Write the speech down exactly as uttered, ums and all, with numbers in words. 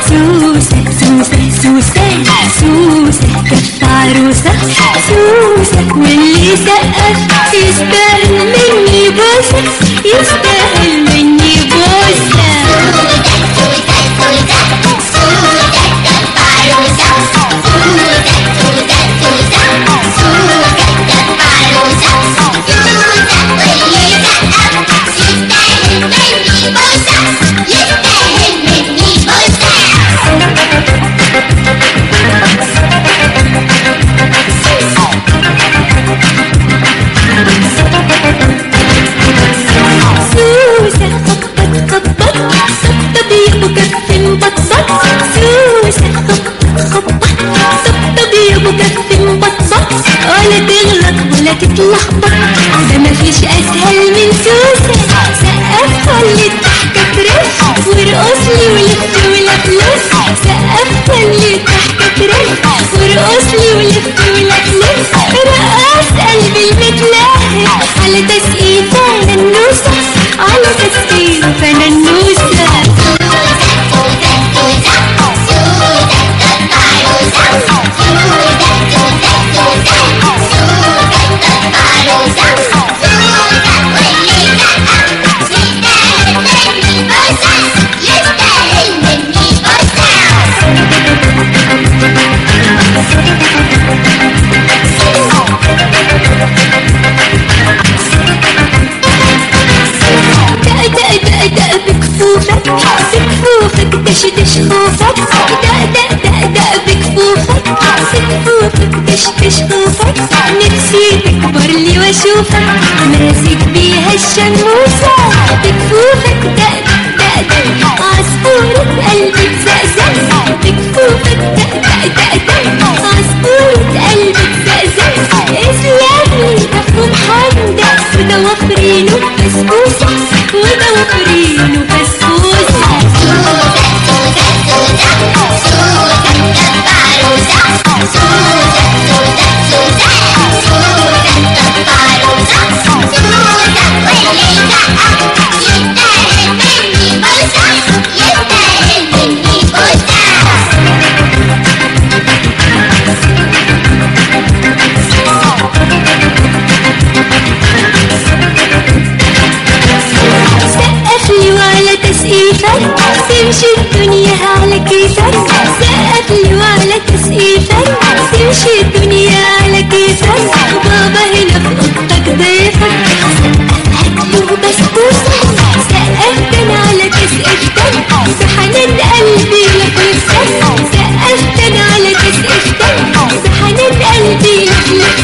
سوسة سوسة سوسة سوسة كف عروسة سوسة، واللي سقف يستاهل مني بوسة، يستاهل مني بوسة. ولا تغلط ولا تتلخبط، ده مفيش اسهل من سوسة. سقفها اللي الضحكة ترف، وارقصلي ولف ولفلف. سقفها اللي الضحكة ترف، وارقصلي ولف ولفلف. رقص قلبي المتلهف على تسقيفة ننوسة، على تسقيفة ننوسة. بكفوفك دش دش خوفك، دق دق دق دق بكفوفك، بكفوفك دش دش خوفك. نفسي تكبر لي واشوفك ماسك بيها الشموسة. بكفوفك دق دق دق عصفورة قلبي تزقزق. بكفوفك دق دق دق دق عصفورة قلبي تزقزق. اسلامي مفهوم حمدك، وده وفرينه بسبوسة، وده وفرينه بسبوسة. تمشي الدنيا على كيفك، سقف لي وعلى تسقيفك. تمشي الدنيا على كيفك، بابا هنا في اوضتك ضيفك. هاتلي بسبوسة، سقفت انا على تسقيفتك. بحنان قلبي لفلفك، سقفت انا على تسقيفتك. بحنان قلبي لفلفك.